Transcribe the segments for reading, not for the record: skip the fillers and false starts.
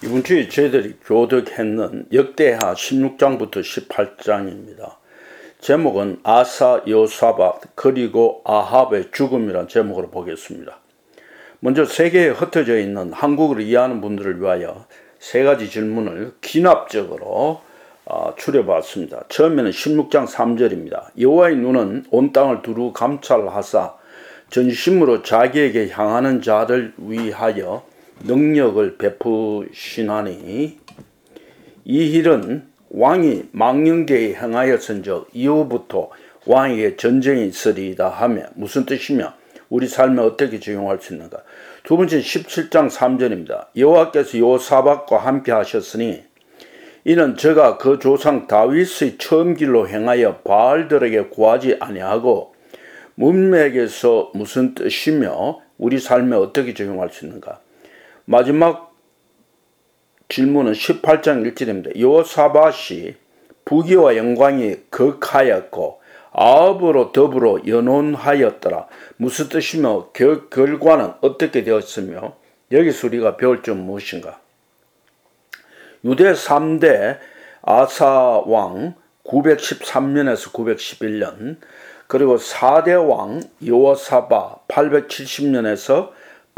이번 주에 저희들이 교독했는 역대하 16장부터 18장입니다. 제목은 아사, 여호사밧 그리고 아합의 죽음이라는 제목으로 보겠습니다. 먼저 세계에 흩어져 있는 한국을 이해하는 분들을 위하여 세 가지 질문을 기납적으로 추려봤습니다. 처음에는 16장 3절입니다. 여호와의 눈은 온 땅을 두루 감찰하사 전심으로 자기에게 향하는 자를 위하여 능력을 베푸시나니 이 일은 왕이 망령되이 행하였은즉 이후부터 왕에게 전쟁이 있으리이다 하며 무슨 뜻이며 우리 삶에 어떻게 적용할 수 있는가. 두 번째 17장 3절입니다. 여호와께서 여호사밧과 함께 하셨으니 이는 저가 그 조상 다윗의 처음 길로 행하여 바알들에게 구하지 아니하고 문맥에서 무슨 뜻이며 우리 삶에 어떻게 적용할 수 있는가. 마지막 질문은 18장 1절입니다. 여호사밧이 부귀와 영광이 극하였고 아합으로 더불어 연혼하였더라. 무슨 뜻이며 결과는 어떻게 되었으며 여기서 우리가 배울 점 무엇인가. 유대 3대 아사왕 913년에서 911년 그리고 4대 왕 여호사밧 870년에서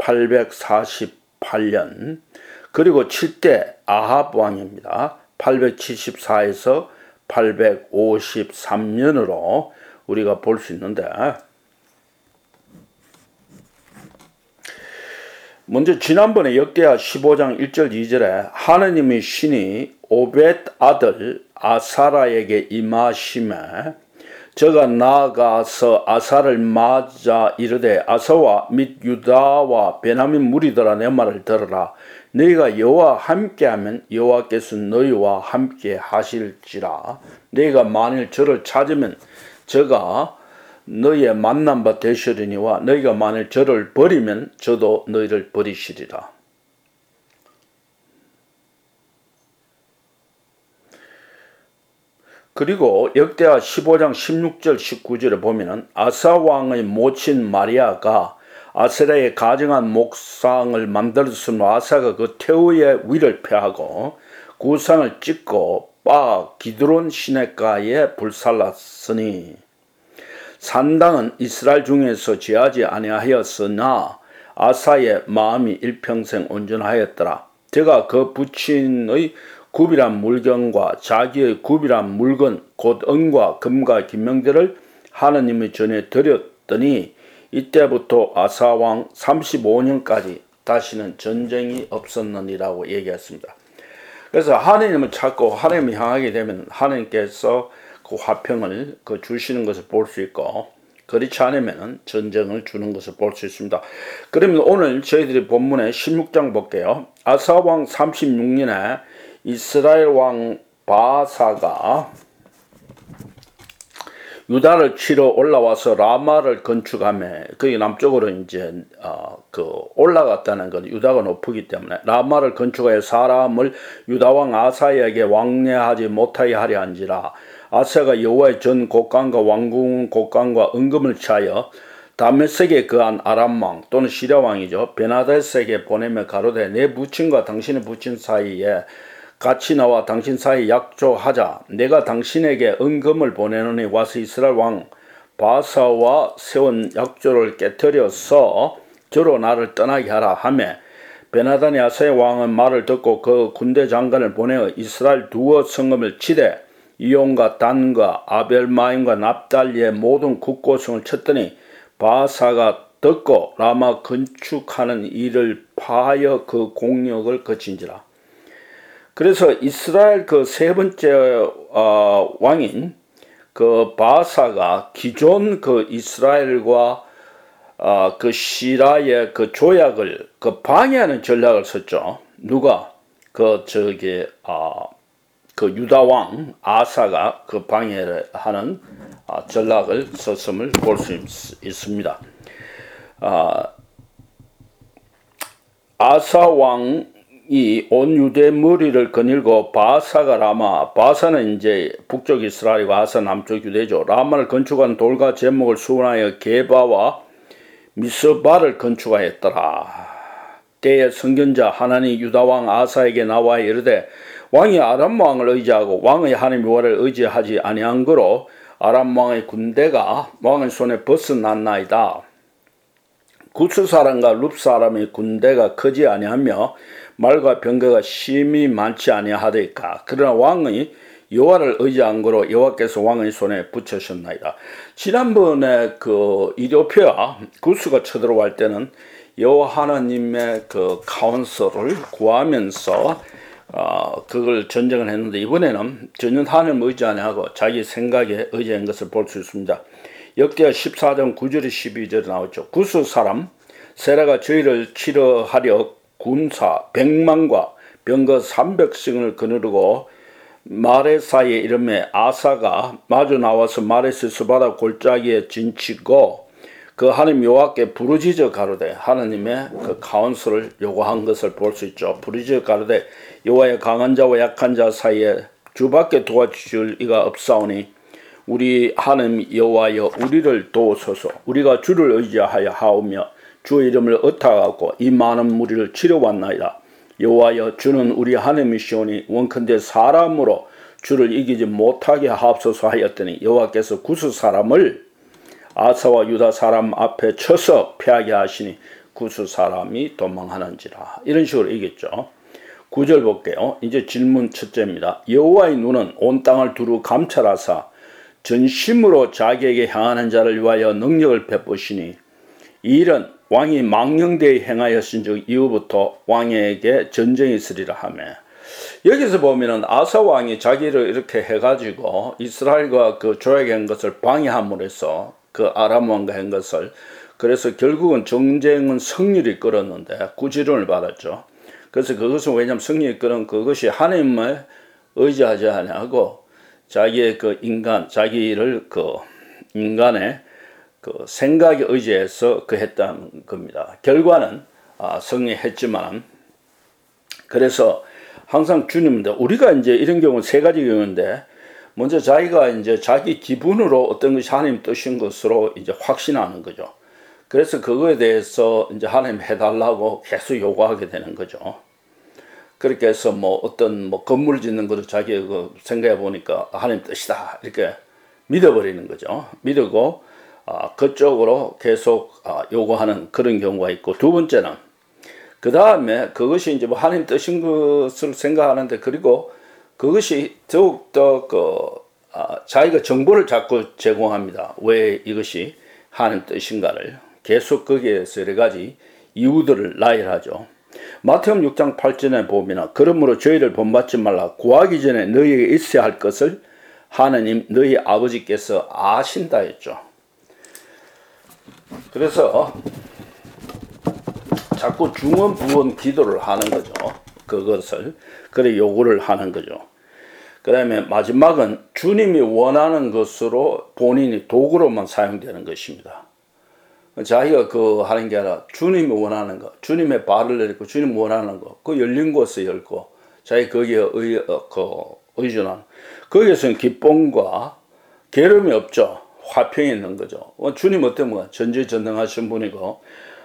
848년 그리고 7대 아합 왕입니다. 874에서 853년으로 우리가 볼 수 있는데 먼저 지난번에 역대하 15장 1절 2절에 하느님의 신이 오벳 아들 아사라에게 임하심에 저가 나아가서 아사를 맞아 이르되 아사와 및 유다와 베냐민 무리들아 내 말을 들으라. 너희가 여호와 함께하면 여호와께서 너희와 함께 하실지라. 너희가 만일 저를 찾으면 저가 너희의 만난 바 되시리니와 너희가 만일 저를 버리면 저도 너희를 버리시리라. 그리고 역대하 15장 16절 19절에 보면은 아사 왕의 모친 마리아가 아세라에 가정한 목상을 만들었으므로 아사가 그 태우의 위를 폐하고 구상을 찍고 기드론 시냇가에 불살랐으니 산당은 이스라엘 중에서 제하지 아니하였으나 아사의 마음이 일평생 온전하였더라. 제가 그 부친의 구비란 물건과 자기의 구비란 물건 곧 은과 금과 김명들을 하느님의 전에 드렸더니 이때부터 아사왕 35년까지 다시는 전쟁이 없었느니라고 얘기했습니다. 그래서 하느님을 찾고 하느님을 향하게 되면 하느님께서 그 화평을 주시는 것을 볼 수 있고 그렇지 않으면 전쟁을 주는 것을 볼 수 있습니다. 그러면 오늘 저희들이 본문의 16장 볼게요. 아사왕 36년에 이스라엘 왕 바사가 유다를 치러 올라와서 라마를 건축하며 거기 남쪽으로 이제 올라갔다는 건 유다가 높기 때문에 라마를 건축하여 사람을 유다 왕 아사에게 왕래하지 못하게 하려 한지라. 아사가 여호와의 전 곡간과 왕궁 곡간과 은금을 취하여 다메섹에 거한 아람 왕 또는 시리아 왕이죠 베나데스에게 보내며 가로되 내 부친과 당신의 부친 사이에 같이 나와 당신 사이 약조하자. 내가 당신에게 은금을 보내노니 와서 이스라엘 왕 바사와 세운 약조를 깨뜨려서 저로 나를 떠나게 하라 하매 베나단이 아사의 왕은 말을 듣고 그 군대 장관을 보내어 이스라엘 두어 성읍을 치되 이온과 단과 아벨마임과 납달리의 모든 국고성을 쳤더니 바사가 듣고 라마 건축하는 일을 파하여 그 공력을 거친지라. 그래서 이스라엘 그 세 번째 왕인 그 바사가 기존 그 이스라엘과 그 시라의 그 조약을 그 방해하는 전략을 썼죠. 누가 그 유다 왕 아사가 그 방해를 하는 전략을 썼음을 볼 수 있습니다. 아사 왕 이 온 유대 머리를 거닐고 바사가 라마, 바사는 이제 북쪽 이스라엘이고 아사 남쪽 유대죠. 라마를 건축한 돌과 제목을 수원하여 게바와 미스바를 건축하였더라. 때에 선견자 하나니 유다 왕 아사에게 나와 이르되 왕이 아람 왕을 의지하고 왕의 하나님 여호와를 의지하지 아니한 거로 아람 왕의 군대가 왕의 손에 벗어났나이다. 구스 사람과 룹 사람의 군대가 크지 아니하며 말과 병거가 심히 많지 아니하되까. 그러나 왕의 여호와를 의지한 거로 여호와께서 왕의 손에 붙이셨나이다. 지난번에 그 이디오피아 구스가 쳐들어갈 때는 여호와 하나님의 그 카운슬을 구하면서 그걸 전쟁을 했는데, 이번에는 전혀 하나님을 의지 아니하고 자기 생각에 의지한 것을 볼 수 있습니다. 역대하 14장 9절에 12절에 나오죠. 구스 사람 세라가 저희를 치러하려 군사 100만과 병거 300씩을 거느리고 마레사의 이름에 아사가 마주 나와서 마레스 바다 골짜기에 진치고 그 하나님 여호와께 부르짖어 가로되, 하나님의 그 카운슬을 요구한 것을 볼 수 있죠. 부르짖어 가로되 여호와의 강한 자와 약한 자 사이에 주밖에 도와줄 이가 없사오니 우리 하나님 여호와여 우리를 도우소서. 우리가 주를 의지하여 하오며 주의 이름을 의탁하고 이 많은 무리를 치러왔나이다. 여호와여 주는 우리 하나님이시오니 원컨대 사람으로 주를 이기지 못하게 하옵소서 하였더니 여호와께서 구스 사람을 아사와 유다 사람 앞에 쳐서 패하게 하시니 구스 사람이 도망하는지라. 이런 식으로 이겼죠. 9절 볼게요. 이제 질문 첫째입니다. 여호와의 눈은 온 땅을 두루 감찰하사 전심으로 자기에게 향하는 자를 위하여 능력을 베푸시니 이 일은 왕이 망령되이 행하였은즉 이후부터 왕에게 전쟁이 있으리라 하며, 여기서 보면은 아사 왕이 자기를 이렇게 해가지고 이스라엘과 그 조약에 한 것을 방해함으로 해서 그 아람 왕과 한 것을, 그래서 결국은 전쟁은 승리를 끌었는데 구지론을 받았죠. 그래서 그것은 왜냐하면 승리를 끌은 그것이 하나님을 의지하지 아니하고 자기의 그 자기를 그 인간의 그 생각에 의지해서 그 했다는 겁니다. 결과는 승리했지만, 그래서 항상 주님인데, 우리가 이제 이런 경우는 세 가지 경우인데, 먼저 자기가 이제 자기 기분으로 어떤 것이 하나님 뜻인 것으로 이제 확신하는 거죠. 그래서 그거에 대해서 이제 하나님 해달라고 계속 요구하게 되는 거죠. 그렇게 해서 뭐 어떤 뭐 건물 짓는 것도 자기 그 생각해 보니까 하나님 뜻이다 이렇게 믿어버리는 거죠. 믿고 그쪽으로 계속 요구하는 그런 경우가 있고, 두 번째는 그 다음에 그것이 이제 뭐 하나님 뜻인 것을 생각하는데, 그리고 그것이 더욱더 자기가 정보를 자꾸 제공합니다. 왜 이것이 하나님 뜻인가를 계속 거기에서 여러 가지 이유들을 나열하죠. 마태복음 6장 8절에 보면 그러므로 저희를 본받지 말라. 구하기 전에 너희에게 있어야 할 것을 하나님 너희 아버지께서 아신다 했죠. 그래서 자꾸 중언부언 기도를 하는 거죠. 그것을 그래 요구를 하는 거죠. 그 다음에 마지막은 주님이 원하는 것으로 본인이 도구로만 사용되는 것입니다. 자기가 그 하는 게 아니라 주님이 원하는 것, 주님의 발을 내리고 주님 원하는 것, 그 열린 곳에 열고 자기 거기에 의존하는, 거기에서는 기쁨과 괴로움이 없죠. 화평이 있는 거죠. 주님 어때면 전지전능하신 분이고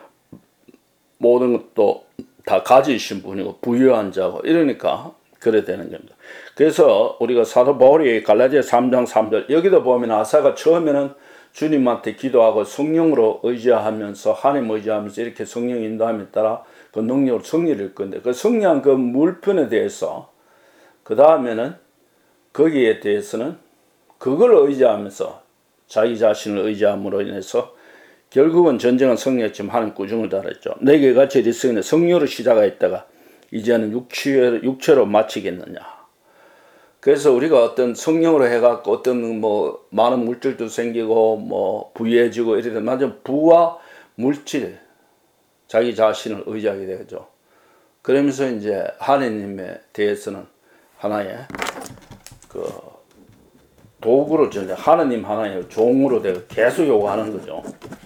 모든 것도 다 가지신 분이고 부유한 자고 이러니까 그래 되는 겁니다. 그래서 우리가 사도 바울이 갈라디아 3장 3절 여기도 보면 아사가 처음에는 주님한테 기도하고 성령으로 의지하면서 하나님 의지하면서 이렇게 성령 인도함에 따라 그 능력으로 승리를 건데, 그 승리한 그 물편에 대해서 그 다음에는 거기에 대해서는 그걸 의지하면서 자기 자신을 의지함으로 인해서 결국은 전쟁은 승리했지만 하나님 꾸중을 달았죠. 내게 같이 이르시기는 성령으로 시작하였다가 이제는 육체로 마치겠느냐. 그래서 우리가 어떤 성령으로 해갖고 어떤 뭐 많은 물질도 생기고 뭐 부유해지고 이러면 완전 부와 물질, 자기 자신을 의지하게 되죠. 그러면서 이제 하나님에 대해서는 하나의 그 도구로 전혀 하나님 하나의 종으로 되고 계속 요구하는 거죠.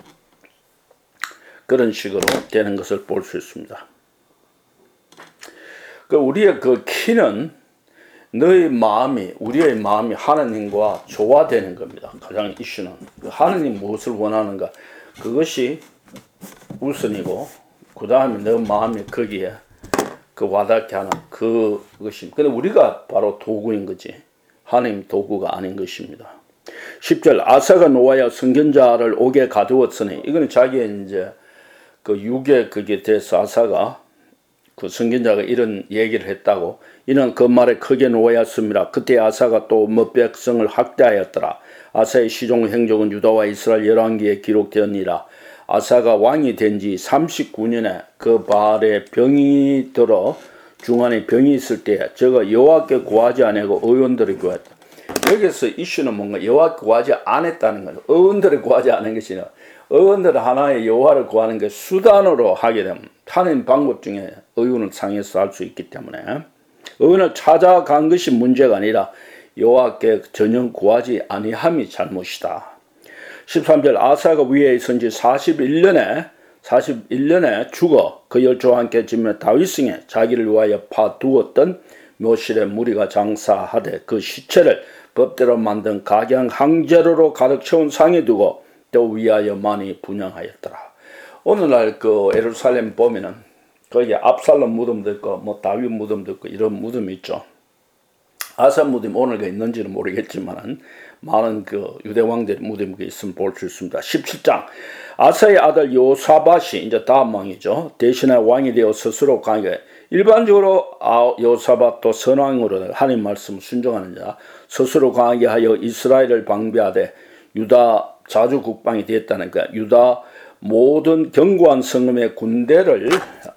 그런 식으로 되는 것을 볼 수 있습니다. 그 우리의 그 키는 너의 마음이, 우리의 마음이 하나님과 조화되는 겁니다. 가장 이슈는 하나님 무엇을 원하는가, 그것이 우선이고 그 다음에 너 마음이 거기에 그 와닿게 하는 그것입니다. 근데 우리가 바로 도구인 거지. 하나님 도구가 아닌 것입니다. 10절 아사가 노하여 선견자를 옥에 가두었으니 이거는 자기의 이제 그 육에 그게 돼서 아사가 그 선견자가 이런 얘기를 했다고 이는 그 말에 크게 노하였습니다. 그때 아사가 또 몇 백성을 학대하였더라. 아사의 시종 행적은 유다와 이스라엘 열왕기에 기록되었니라. 아사가 왕이 된 지 39년에 그 발에 병이 들어 중간에 병이 있을 때 저가 여호와께 구하지 아니하고 의원들을 구했다. 여기서 이슈는 뭔가 여호와께 구하지 않았다는 거죠. 의원들을 구하지 않은 것이 아니라 의원들은 하나의 여호와를 구하는 게 수단으로 하게 되면 하는 방법 중에 의원을 상해서 할 수 있기 때문에 의원을 찾아간 것이 문제가 아니라 여호와께 전혀 구하지 아니함이 잘못이다. 13절 아사가 위에 있은 지 41년에 죽어 그 열조와 함께 지며 다윗승에 자기를 위하여 파두었던 묘실에 무리가 장사하되 그 시체를 법대로 만든 각양 항제로로 가득 채운 상에 두고 또 위하여 많이 분양하였더라. 오늘날 그 예루살렘 보면은 거기에 압살롬 무덤도 있고 뭐 다윗 무덤도 있고 이런 무덤이 있죠. 아사 무덤 오늘가 있는지는 모르겠지만은 많은 그 유대 왕들의 무덤이 있으면 볼 수 있습니다. 17장 아사의 아들 요사밧이 이제 다음 왕이죠. 대신에 왕이 되어 스스로 강하게 일반적으로 요사밧도 선왕으로 하나님 말씀 순종하는 자 스스로 강하게 하여 이스라엘을 방비하되 유다 자주 국방이 되었다는 거야. 유다 모든 견고한 성읍의 군대를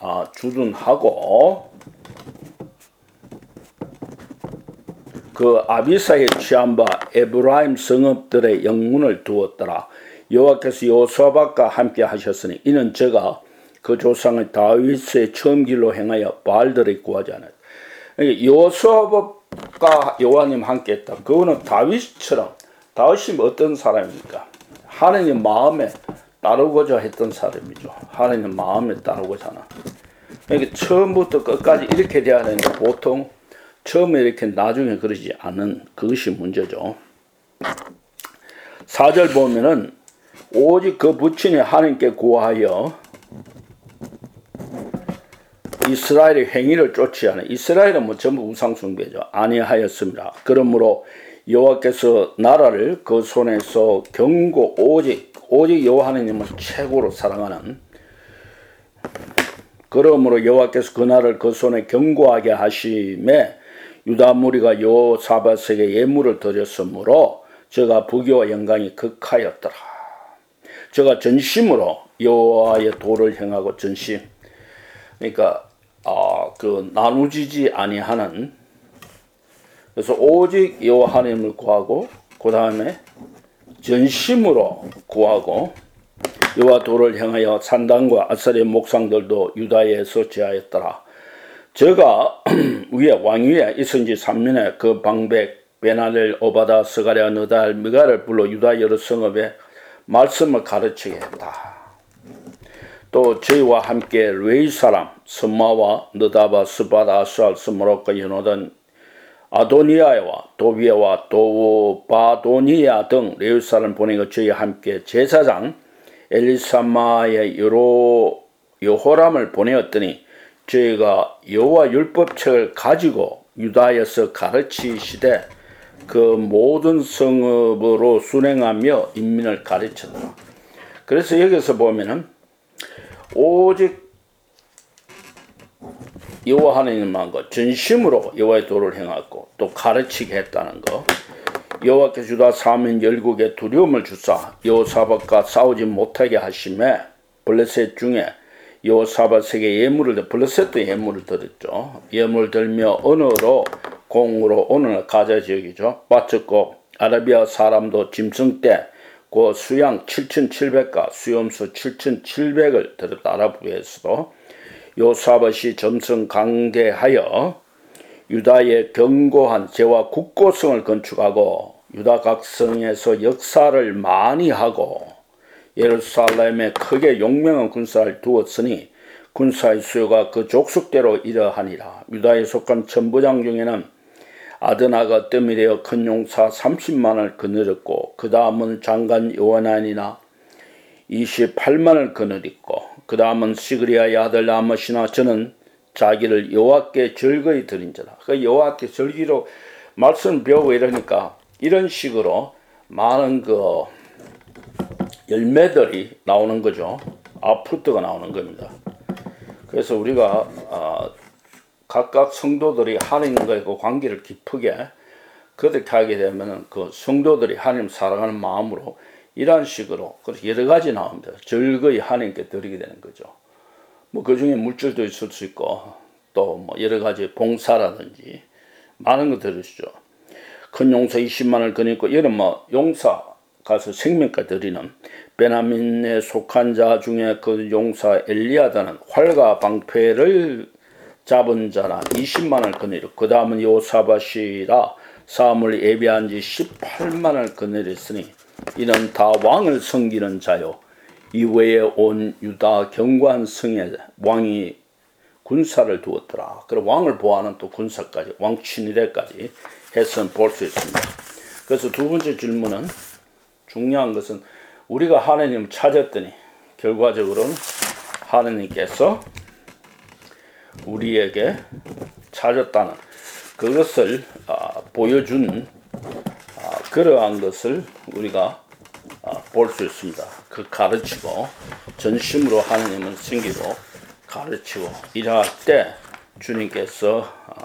주둔하고 그 아비사의 취한 바 에브라임 성읍들의 영문을 두었더라. 여호와께서 요사밧과 함께 하셨으니 이는 저가 그 조상의 다윗의 처음 길로 행하여 바알들을 구하지 않았다. 요사밧과 여호와님 함께 했다. 그거는 다윗처럼 다윗이 어떤 사람입니까? 하나님 마음에 따르고자 했던 사람이죠. 하나님 마음에 따르고자 하나. 그러니까 처음부터 끝까지 이렇게 돼야 되는데 보통 처음에 이렇게 나중에 그러지 않은 그것이 문제죠. 4절 보면은 오직 그 부친이 하나님께 구하여 이스라엘의 행위를 쫓지 않아. 이스라엘은 뭐 전부 우상숭배죠. 아니하였습니다. 그러므로 여호와께서 나라를 그 손에서 오직 여호와 하나님을 최고로 사랑하는 그러므로 여호와께서 그 나라를 그 손에 견고하게 하심에 유다 무리가 요사밧에게 예물을 드렸으므로 저가 부귀와 영광이 극하였더라. 저가 전심으로 여호와의 도를 행하고 전심 그러니까 그 나누지지 아니하는 그래서 오직 여호와 하나님을 구하고 그 다음에 전심으로 구하고 여호와 도를 향하여 산당과 아사리의 목상들도 유다에서 제하였더라. 저가 왕위에 있은 지 3년에 그 방백 베나델 오바다 스가랴 느달 미가를 불러 유다 여러 성읍에 말씀을 가르치게 했다. 또 저희와 함께 레위 사람 스마와 느다바 스바다 아수알 스모로카 연호던 아도니아와 도비아와 도바도니아 등 레위 사람 보내고 저희와 함께 제사장 엘리사마의 여호람을 보내었더니 저희가 여호와 율법책을 가지고 유다에서 가르치시되 그 모든 성읍으로 순행하며 인민을 가르쳤다. 그래서 여기서 보면은 오직 여호와 하나님만 전심으로 여호와의 도를 행하고 또 가르치게 했다는 거. 여호와께서 유다 사면 열국에 두려움을 주사 여호사밧과 싸우지 못하게 하심에 블레셋 중에 여호사밧에게 블레셋도 예물을 드렸죠. 예물을 들며 언어로 공으로 오늘 가자 지역이죠. 바쳤고 아라비아 사람도 짐승 때 그 수양 7,700과 수염수 7,700을 드렸다. 아랍에서도 요사밧이 점성 강대하여 유다의 견고한 제와 국고성을 건축하고 유다 각성에서 역사를 많이 하고 예루살렘에 크게 용맹한 군사를 두었으니 군사의 수요가 그 족속대로 이러하니라. 유다에 속한 천부장 중에는 아드나가 뜸이 되어 큰 용사 30만을 거느렸고 그 다음은 장관 요하난이나 28만을 거느렸고 그 다음은 시그리아의 아들 라못이나 저는 자기를 여호와께 즐거이 드린지라. 그 여호와께 즐기로 말씀 배우고 이러니까 이런 식으로 많은 그 열매들이 나오는 거죠. 아프루트가 나오는 겁니다. 그래서 우리가 각각 성도들이 하나님과의 그 관계를 깊게 그렇게 하게 되면 그 성도들이 하나님 사랑하는 마음으로 이러한 식으로 여러 가지 나옵니다. 즐거이 하나님께 드리게 되는 거죠. 뭐 그 중에 물질도 있을 수 있고 또 뭐 여러 가지 봉사라든지 많은 거 들으시죠. 큰 용사 20만을 거니고 이런 뭐 용사 가서 생명까지 드리는 베냐민에 속한 자 중에 그 용사 엘리야다는 활과 방패를 잡은 자나 20만을 거느리고 그 다음은 요사밭이라 사람을 예비한 지 18만을 거느렸으니 이는 다 왕을 섬기는 자요 이외에 온 유다 견고한 성에 왕이 군사를 두었더라. 그리고 왕을 보호하는 또 군사까지 왕 친위대까지 해서 볼 수 있습니다. 그래서 두 번째 질문은 중요한 것은 우리가 하나님을 찾았더니 결과적으로는 하나님께서 우리에게 찾았다는 그것을 보여준 그러한 것을 우리가 볼 수 있습니다. 그 가르치고 전심으로 하나님을 섬기고 가르치고 일할 때 주님께서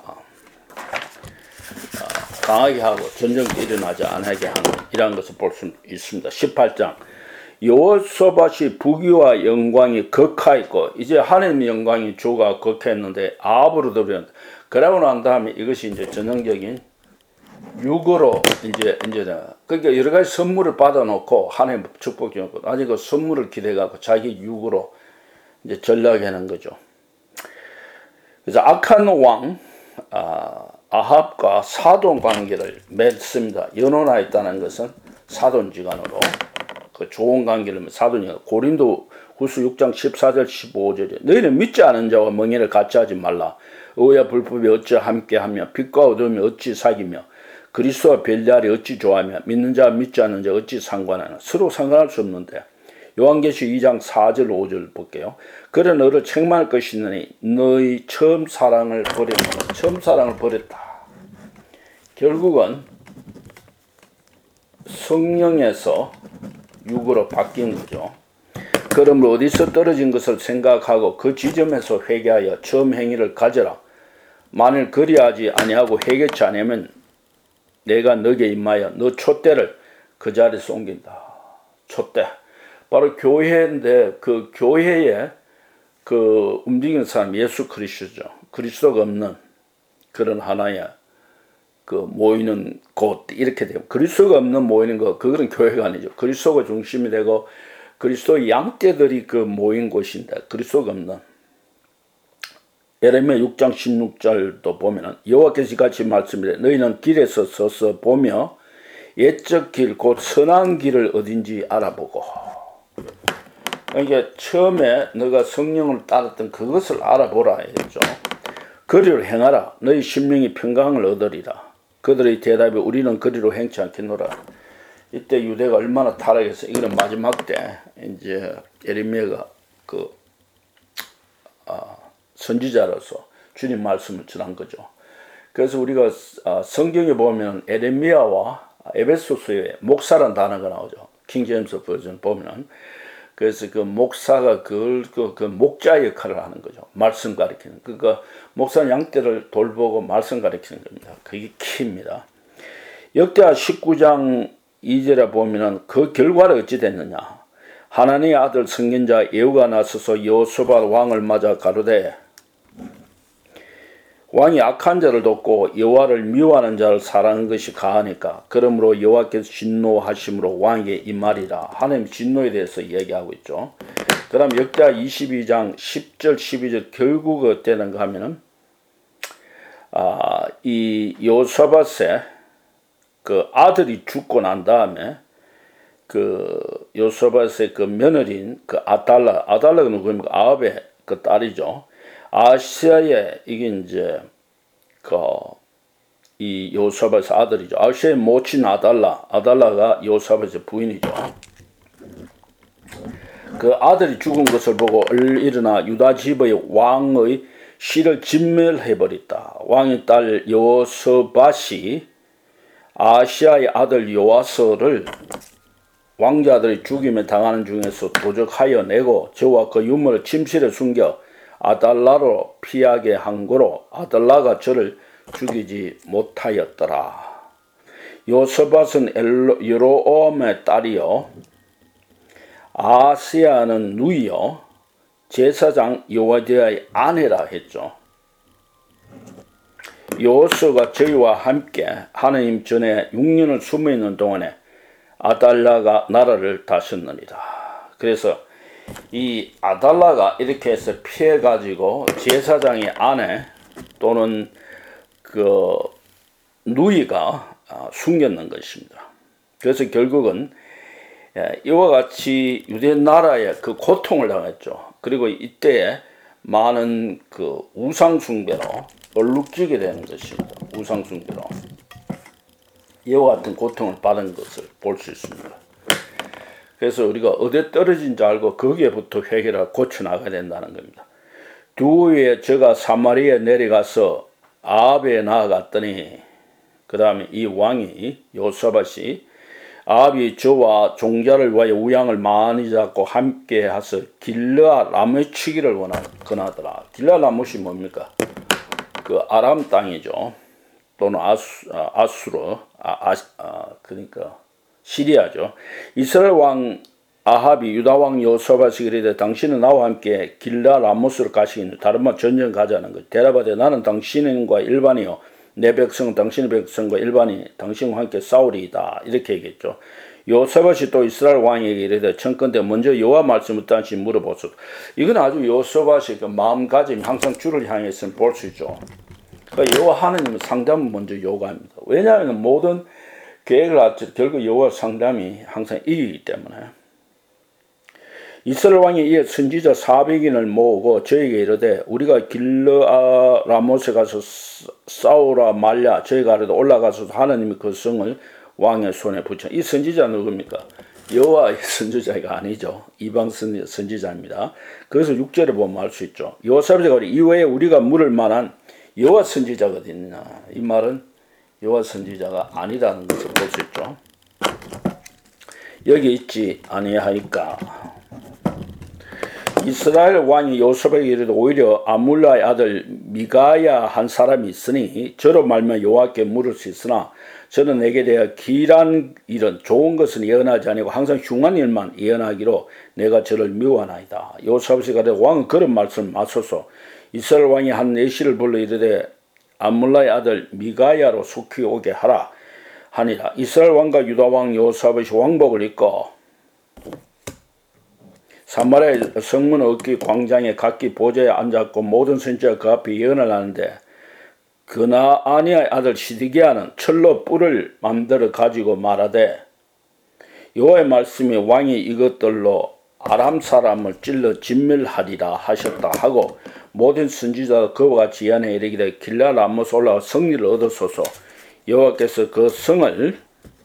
강하게 하고 전쟁도 일어나지 않게 하는 이러한 것을 볼 수 있습니다. 18장 여호사밧이 부귀와 영광이 극하였고 이제 하나님의 영광이 주가 극했는데 아합으로 들으면 그러고 난 다음에 이것이 이제 전형적인 육으로 이제 그러니까 여러 가지 선물을 받아놓고 하나님 축복 주고 아직 그 선물을 기대하고 자기 육으로 이제 전락하는 거죠. 그래서 악한 왕 아합과 사돈 관계를 맺습니다. 연혼하였다는 것은 사돈지간으로 그 좋은 관계를 사돈이가 고린도 후서 6장 14절 15절에 너희는 믿지 않은 자와 멍에를 같이 하지 말라. 의와 불법이 어찌 함께하며 빛과 어둠이 어찌 사귀며 그리스도와 별자리 어찌 좋아하며 믿는 자와 믿지 않는 자 어찌 상관하나. 서로 상관할 수 없는데 요한계시 2장 4절 5절 볼게요. 그래 너를 책망할 것이 있느니 너희 처음 사랑을 버렸다. 처음 사랑을 버렸다. 결국은 성령에서 육으로 바뀐 거죠. 그러므로 어디서 떨어진 것을 생각하고 그 지점에서 회개하여 처음 행위를 가져라. 만일 그리하지 아니하고 회개치 아니하면 내가 너에게 임하여 너 촛대를 그 자리에서 옮긴다. 촛대. 바로 교회인데 그 교회에 그 움직이는 사람 예수 그리스도죠. 그리스도가 없는 그런 하나의 그 모이는 곳 이렇게 되고 그리스도가 없는 모이는 것 그거는 교회가 아니죠. 그리스도가 중심이 되고 그리스도의 양떼들이 그 모인 곳인데 그리스도가 없는 예레미야 6장 16절도 보면은 여호와께서 같이 말씀이래 너희는 길에서 서서 보며 옛적 길 곧 선한 길을 어딘지 알아보고 그러니까 처음에 너가 성령을 따랐던 그것을 알아보라 했죠. 그리로 행하라 너희 심령이 평강을 얻으리라. 그들의 대답이 우리는 그리로 행치 않겠노라. 이때 유대가 얼마나 타락해서 이거는 마지막 때 이제 예레미야가 그 선지자로서 주님 말씀을 전한 거죠. 그래서 우리가 성경에 보면 예레미야와 에베소서에 목사라는 단어가 나오죠. 킹제임스 버전 보면 그래서 그 목사가 그 목자 역할을 하는 거죠. 말씀 가르치는. 그러니까 목사는 양떼를 돌보고 말씀 가르치는 겁니다. 그게 키입니다. 역대하 19장 2절에 보면은 그 결과를 어찌 됐느냐. 하나님의 아들 선견자 예후가 나서서 여호사밧 왕을 맞아 가로되 왕이 악한 자를 돕고 여호와를 미워하는 자를 사랑하는 것이 가하니까 그러므로 여호와께서 진노하심으로 왕에게 임하리라. 하나님 진노에 대해서 얘기하고 있죠. 그 다음 역대하 22장 10절 12절 결국 어때는가 하면은 이 여호사밧의 그 아들이 죽고 난 다음에 그 여호사밧의 그 며느리인 그 아달라가 누구입니까? 아합의 그 딸이죠. 아시아의 이게 이제 이 여호사밧의 아들이죠. 아시아의 모친 아달라가 여호사밧의 부인이죠. 그 아들이 죽은 것을 보고 일어나 유다 집의 왕의 씨를 진멸해버렸다. 왕의 딸 여호사밧이 아시아의 아들 요아스를 왕자들이 죽임에 당하는 중에서 도적하여 내고 저와 그 유물을 침실에 숨겨 아달라로 피하게 한 거로 아달라가 저를 죽이지 못하였더라. 요사밧은 여로암의 딸이요 아시아는 누이요 제사장 여호야다의 아내라 했죠. 요호스가 저희와 함께 하나님 전에 6년을 숨어있는 동안에 아달라가 나라를 다스렸느니라. 그래서 이 아달라가 이렇게 해서 피해가지고 제사장의 아내 또는 그 누이가 숨겼는 것입니다. 그래서 결국은 이와 같이 유대 나라에 그 고통을 당했죠. 그리고 이때에 많은 그 우상숭배로 얼룩지게 되는 것입니다. 우상숭배로 이와 같은 고통을 받은 것을 볼 수 있습니다. 그래서 우리가 어디에 떨어진 줄 알고 거기에부터 회개를 고쳐나가야 된다는 겁니다. 두 후에 저가 사마리아에 내려가서 아합에 나아갔더니 그 다음에 이 왕이 요사밧이 아합이 저와 종자를 위하여 우양을 많이 잡고 함께 해서 길르앗 라못에 치기를 권하더라. 길르앗 라못이 뭡니까? 그 아람 땅이죠. 또는 아수르, 그러니까 시리아죠. 이스라엘 왕 아합이 유다 왕 여호사밧이 이르되 당신은 나와 함께 길르앗 라못으로 가시기는 다른 말 전쟁 가자는 것. 대답하되 나는 당신과 일반이요 내 백성은 당신의 백성과 일반이 당신과 함께 싸우리이다. 이렇게 얘기했죠. 여호사밧이 또 이스라엘 왕에게 이르되 청컨대 먼저 여호와 말씀을 어떠한지 물어보소서. 이건 아주 여호사밧의 그 마음가짐이 항상 주를 향해서 볼 수 있죠. 그러니까 여호와 하나님은 상담을 먼저 요구합니다. 왜냐하면 모든 계획을 앞서 결국 여호와 상담이 항상 이기기 때문에. 이스라엘 왕이 이에 선지자 400인을 모으고 저에게 이르되 우리가 길르앗 라못에 가서 싸우라 말랴. 저희가 이르되 올라가서 하나님이 그 성을 왕의 손에 붙여. 이 선지자는 누굽니까? 여호와의 선지자가 아니죠. 이방 선지자입니다. 그래서 6절에 보면 알 수 있죠. 여호사밧이 이외에 우리가 물을 만한 여호와 선지자가 어디 있느냐. 이 말은 여호와 선지자가 아니라는 것을 볼 수 있죠. 여기 있지 아니하니까. 이스라엘 왕이 여호사밧에게 이르되 오히려 아물라의 아들 미가야 한 사람이 있으니 저로 말미암아 여호와께 물을 수 있으나 저는 내게 대하여 길한 일은 좋은 것은 예언하지 아니고 항상 흉한 일만 예언하기로 내가 저를 미워하나이다. 여호사밧이 가되 왕은 그런 말씀을 마소서. 이스라엘 왕이 한 내시를 불러 이르되 아물라의 아들 미가야로 속히 오게 하라 하니라. 이스라엘 왕과 유다 왕 여호사밧이 왕복을 입고 사마리아 성문 어귀 광장에 각기 보좌에 앉았고 모든 선지자가 그 앞에 예언을 하는데 그나아니아의 아들 시드기야는 철로 뿔을 만들어 가지고 말하되 여호와의 말씀이 왕이 이것들로 아람 사람을 찔러 진멸하리라 하셨다 하고 모든 선지자가 그와 같이 예언해 이르기를 길르앗 라못에 올라가 승리를 얻으소서. 여호와께서 그 성을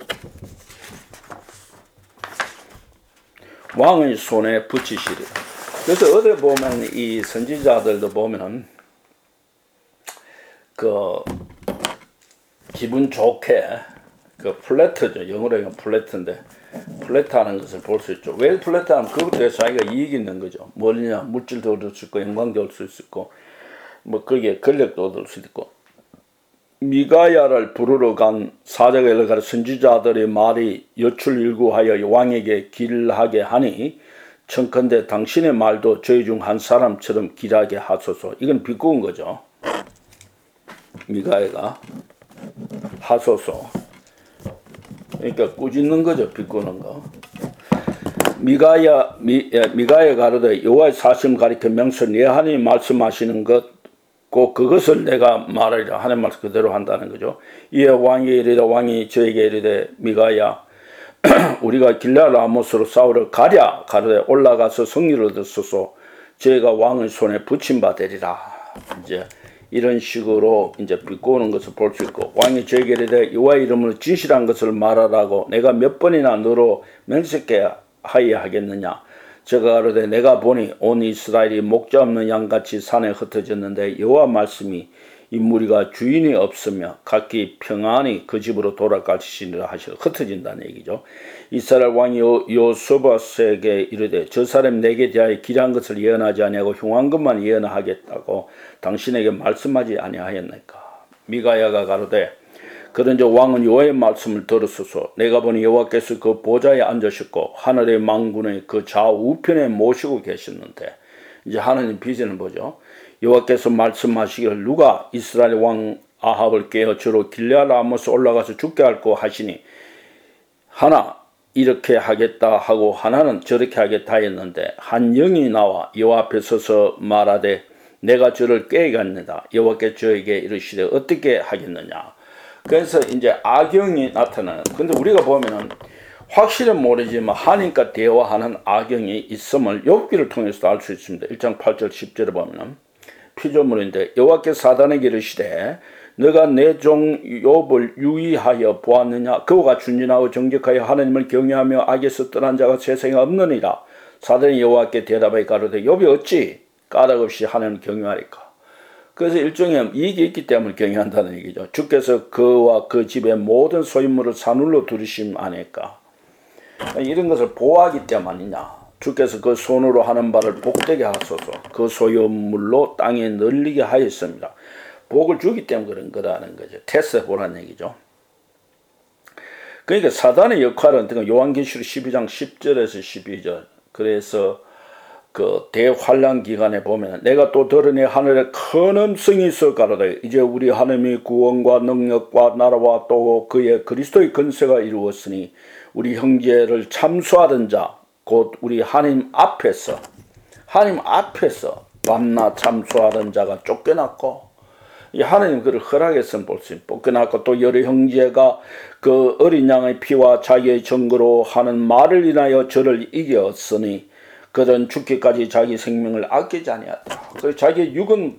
왕의 손에 붙이시리라. 그래서 어디 보면 이 선지자들도 보면은 그 기분 좋게 그 플래트죠. 영어로 하면 플래트인데 플래트하는 것을 볼 수 있죠. 왜 플래트하면 그것에 자기가 이익이 있는 거죠. 뭐냐 물질도 얻을 수 있고 영광도 얻을 수 있고 뭐 거기에 권력도 얻을 수 있고. 미가야를 부르러 간 사자가 일어가서 선지자들의 말이 여출일구하여 왕에게 길하게 하니 청컨대 당신의 말도 저희 중 한 사람처럼 길하게 하소서. 이건 비꼬은 거죠. 미가야가 하소서. 그러니까 꾸짖는 거죠. 비꼬는 거. 미가야 가로되 여호와의 사심 가리켜 명서 내 하나님 말씀하시는 것 꼭 그것을 내가 말하리라. 하나님 말씀 그대로 한다는 거죠. 이에 왕이 이르되 왕이 저에게 이르되 미가야 우리가 길르앗 라못으로 싸우러 가랴. 가로되 올라가서 승리를 얻으소서. 저희가 왕의 손에 붙임 바 되리라. 이제 이런 식으로 이제 비꼬는 것을 볼 수 있고 왕이 저에게 이르되 여호와의 이름으로 진실한 것을 말하라고 내가 몇 번이나 너로 명색해 하여 하겠느냐. 저가 가로되 내가 보니 온 이스라엘이 목자 없는 양같이 산에 흩어졌는데 여호와 말씀이 이 무리가 주인이 없으며 각기 평안히 그 집으로 돌아가시니라 하시고 흩어진다는 얘기죠. 이스라엘 왕이 여호사밧에게 이르되 저 사람 내게 대하여 길한 것을 예언하지 아니하고 흉한 것만 예언하겠다고 당신에게 말씀하지 아니하였나이까. 미가야가 가로되 그런즉 왕은 여호와의 말씀을 들으소서. 내가 보니 여호와께서 그 보좌에 앉으셨고 하늘의 만군의 그 좌우편에 모시고 계셨는데, 이제 하나님 비전을 보죠. 여호와께서 말씀하시기를 누가 이스라엘 왕 아합을 깨어 저로 길르앗 라모스 올라가서 죽게 할고 하시니 하나 이렇게 하겠다 하고 하나는 저렇게 하겠다 했는데 한 영이 나와 여호와 앞에 서서 말하되 내가 저를 깨겠느니라. 여호와께 저에게 이르시되 어떻게 하겠느냐. 그래서 이제 악영이 나타나는. 근데 우리가 보면은 확실히 모르지만 하나님과 대화하는 악영이 있음을 욥기를 통해서도 알 수 있습니다. 1장 8절 10절에 보면은 피조물인데 여호와께서 사단에게 이르시되 너가 내 종 욥을 유의하여 보았느냐. 그와 준진하고 정직하여 하나님을 경외하며 악에서 떠난 자가 세상에 없느니라. 사단이 여호와께 대답하여 가로되 욥이 어찌 까닭 없이 하나님을 경외하리까. 그래서 일종의 이익이 있기 때문에 경외한다는 얘기죠. 주께서 그와 그 집의 모든 소유물을 산울로 두르심 아닐까. 이런 것을 보호하기 때문 아니냐. 주께서 그 손으로 하는 바를 복되게 하소서. 그 소유물로 땅에 널리게 하였습니다. 복을 주기 때문에 그런 거라는 거죠. 테스트 보라는 얘기죠. 그러니까 사단의 역할은 요한계시록 12장 10절에서 12절. 그래서 그 대환란 기간에 보면 내가 또 들으니 하늘에 큰 음성이 있을 가로다. 이제 우리 하나님의 구원과 능력과 나라와 또 그의 그리스도의 권세가 이루었으니 우리 형제를 참수하던 자 곧 우리 하나님 앞에서 밤낮 참수하던 자가 쫓겨났고, 이 하나님 그를 허락했으면 볼 수 있고, 쫓겨났고 또 여러 형제가 그 어린 양의 피와 자기의 증거로 하는 말을 인하여 저를 이겼으니 그들은 죽기까지 자기 생명을 아끼지 아니하더라. 그래서 자기의 육은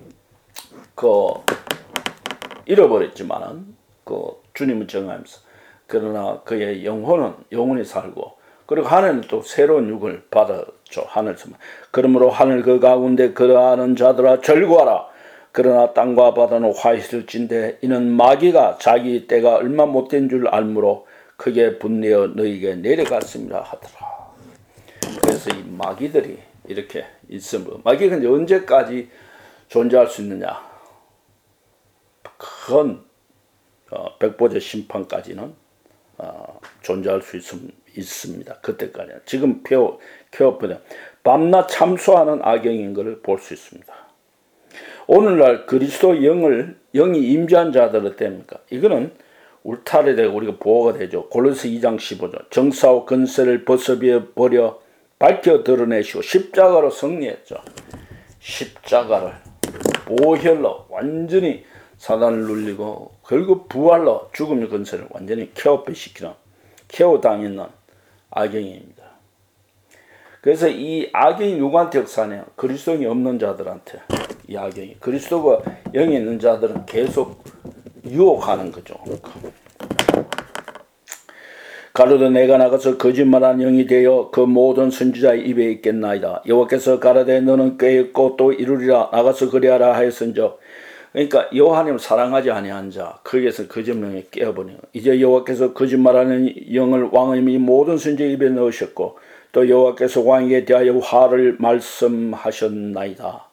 잃어버렸지만은 주님을 정하면서, 그러나 그의 영혼은 영원히 살고, 그리고 하늘은 또 새로운 육을 받았죠. 하늘에서. 그러므로 하늘 그 가운데 거하는 자들아 절구하라. 그러나 땅과 바다는 화있을진데 이는 마귀가 자기 때가 얼마 못된 줄 알므로 크게 분내어 너희에게 내려갔습니다 하더라. 그래서 이 마귀들이 이렇게 있으면, 마귀가 이제 언제까지 존재할 수 있느냐. 큰 백보제 심판까지는 존재할 수 있습니다. 그때까지는. 지금 폐업보다 밤낮 참수하는 악영인 것을 볼 수 있습니다. 오늘날 그리스도 영이 임재한 자들 어땠습니까? 이거는 울타리 되고 우리가 보호가 되죠. 골로새 2장 15절. 정사와 권세를 벗어버려 밝혀 드러내시고 십자가로 승리했죠. 십자가를 보혈로 완전히 사단을 눌리고 결국 부활로 죽음의 권세를 완전히 케어당했는 악영입니다. 그래서 이 악영이 누구한테 역사하냐? 그리스도가 없는 자들한테 이 악영이. 그리스도가 영이 있는 자들은 계속 유혹하는 거죠. 가로되 내가 나가서 거짓말한 영이 되어 그 모든 선지자의 입에 있겠나이다. 여호와께서 가로되 너는 꾀있고 또 이루리라. 나가서 그리하라 하였은즉. 그러니까 여호와님을 사랑하지 아니한 자, 거기에서 거짓말에 깨어버리는. 이제 여호와께서 거짓말하는 영을 왕의 모든 선지자의 입에 넣으셨고 또 여호와께서 왕에게 대하여 화를 말씀하셨나이다.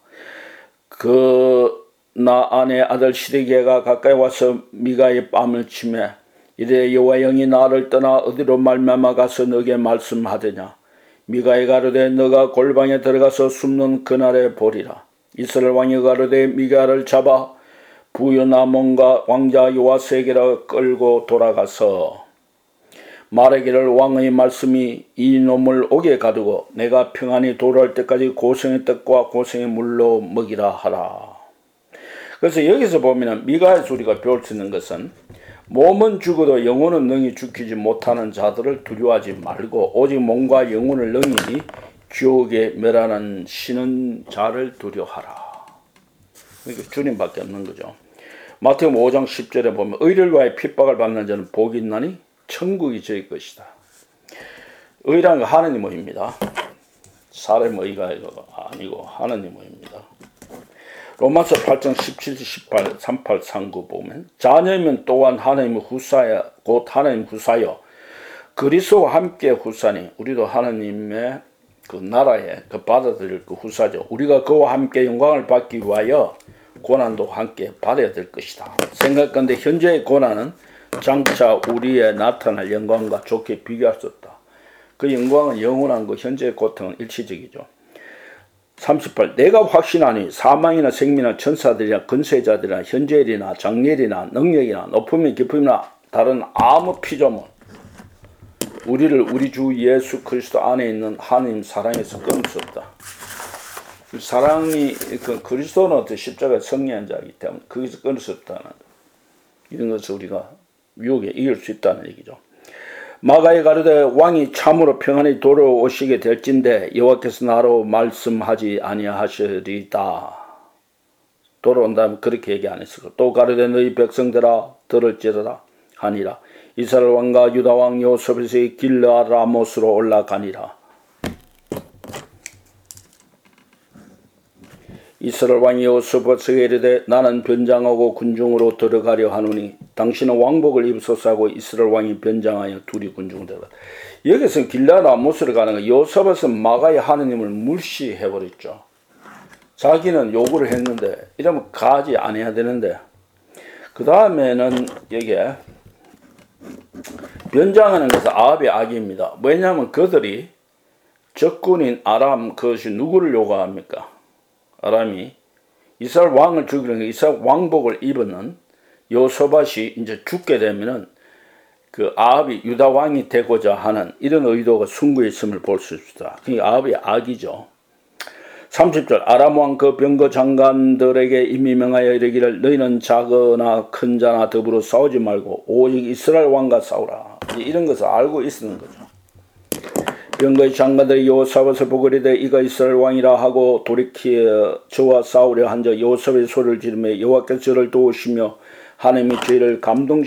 나 아내 아들 시드기야가 가까이 와서 미가의 뺨을 치매 이래 여호와 영이 나를 떠나 어디로 말미암아 가서 너에게 말씀하더냐. 미가에 가로되 너가 골방에 들어가서 숨는 그날에 보리라. 이스라엘 왕이 가로되 미가를 잡아 부요나몬과 왕자 요아스에게로 끌고 돌아가서 말하기를 왕의 말씀이 이 놈을 옥에 가두고 내가 평안히 돌아올 때까지 고생의 떡과 고생의 물로 먹이라 하라. 그래서 여기서 보면 미가에서 우리가 배울 수 있는 것은 몸은 죽어도 영혼은 능히 죽이지 못하는 자들을 두려워하지 말고 오직 몸과 영혼을 능히 지옥에 멸하는 신은 자를 두려워하라. 그러니까 주님밖에 없는 거죠. 마태복음 5장 10절에 보면 의를 위하여 핍박을 받는 자는 복이 있나니 천국이 저희 것이다. 의라는 건 하느님입니다. 사람 의가 아니고 하나님 의입니다. 로마서 8장 17, 18, 38, 39 보면 자녀이면 또한 하나님의 후사야 곧 하나님 후사여 그리스도와 함께 후사니 우리도 하나님의 그 나라에 그 받아들일 그 후사죠. 우리가 그와 함께 영광을 받기 위하여 고난도 함께 받아야 될 것이다. 생각건대 현재의 고난은 장차 우리의 나타날 영광과 좋게 비교할 수 없다. 그 영광은 영원한 그 현재의 고통은 일시적이죠. 38. 내가 확신하니 사망이나 생명이나 천사들이나 근세자들이나 현재일이나 장래일이나 능력이나 높음이나 깊음이나 다른 아무 피조물 우리를 우리 주 예수 그리스도 안에 있는 하나님 사랑에서 끊을 수 없다. 사랑이 그 그리스도는 십자가에 승리한 자이기 때문에 거기서 끊을 수 없다는 이런 것을 우리가 유혹에 이길 수 있다는 얘기죠. 마가에 가르되 왕이 참으로 평안히 돌아오시게 될진데 여호와께서 나로 말씀하지 아니하시리다. 돌아온다면 그렇게 얘기 안 했을 거. 또 가르되 너희 백성들아 들을지어다 하니라. 이스라엘 왕과 유다 왕 여호사밧이 길르앗 라못으로 올라가니라. 이스라엘 왕이 여호사밧에게 이르되 나는 변장하고 군중으로 들어가려 하노니 당신은 왕복을 입으소서 하고 이스라엘 왕이 변장하여 둘이 군중으로 들어가. 여기서 길르앗 라못으로 가는 거 여호사밧은 마가의 하느님을 무시해버렸죠. 자기는 요구를 했는데 이러면 가지 않아야 되는데 그 다음에는 여기에 변장하는 것은 아합의 악입니다. 왜냐하면 그들이 적군인 아람 그것이 누구를 요구합니까? 아람이 이스라엘 왕을 죽이는 이스라엘 왕복을 입은 여호사밧이 이제 죽게 되면은 그 아합이 유다 왕이 되고자 하는 이런 의도가 순구에 있음을 볼 수 있습니다. 그게 아합의 악이죠. 30절 아람 왕 그 병거 장관들에게 이미 명하여 이르기를 너희는 작거나 큰 자나 더불어 싸우지 말고 오직 이스라엘 왕과 싸우라. 이런 것을 알고 있는 거죠. 병거의 장관들이 여호사밧을 보고 이르되 이가 이스라엘 왕이라 하고 돌이켜 저와 싸우려 한즉 여호사밧이 소리를 지르며 여호와께서 저를 도우시며 하나님이 저희를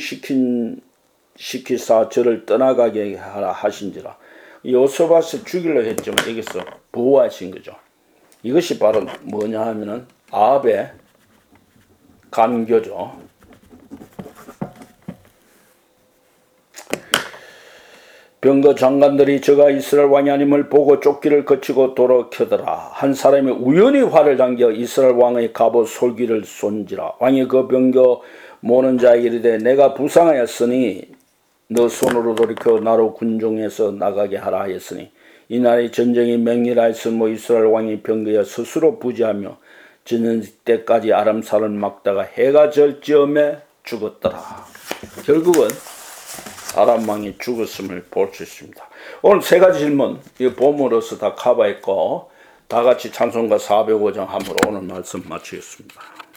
감동시키사 저를 떠나가게 하라 하신지라. 여호사밧을 죽이려 했지만 여기서 보호하신 거죠. 이것이 바로 뭐냐 하면은 아합의 간교죠. 병거 장관들이 저가 이스라엘 왕이 아님을 보고 쫓기를 거치고 돌아켜더라. 한 사람이 우연히 활을 당겨 이스라엘 왕의 갑옷 솔기를 쏜지라. 왕이 그 병거 모는 자에게 이르되 내가 부상하였으니 너 손으로 돌이켜 나로 군중에서 나가게 하라 하였으니 이날이 전쟁이 맹렬하였으므로 이스라엘 왕이 병거에 스스로 부지하며 저녁 때까지 아람 사람을 막다가 해가 절 즈음에 죽었더라. 결국은 아람 왕이 죽었음을 볼 수 있습니다. 오늘 세 가지 질문 이 보물로서 다 커버했고 다 같이 찬송가 405장 함으로 오늘 말씀 마치겠습니다.